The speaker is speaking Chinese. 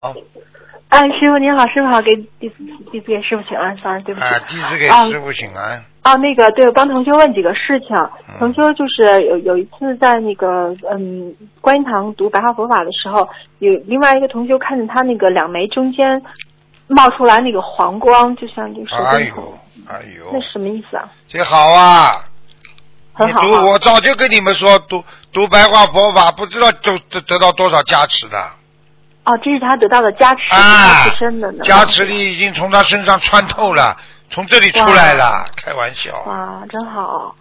好。 哎，师傅您好，师傅好，给弟子给师傅请安，sorry，对不起。 弟子给师傅请安。 那个对，帮同学问几个事情。同学就是有一次在那个观音堂读白话佛法的时候，有另外一个同学看见他那个两眉中间冒出来那个黄光，就像这个手电筒。 哎呦， 那什么意思啊？ 这好啊， 很好。 我早就跟你们说，读白话佛法，不知道得到多少加持的。 哦，这是他得到的加持，他自身的呢。 加持力已经从他身上穿透了，从这里出来了，开玩笑。 哇，真好。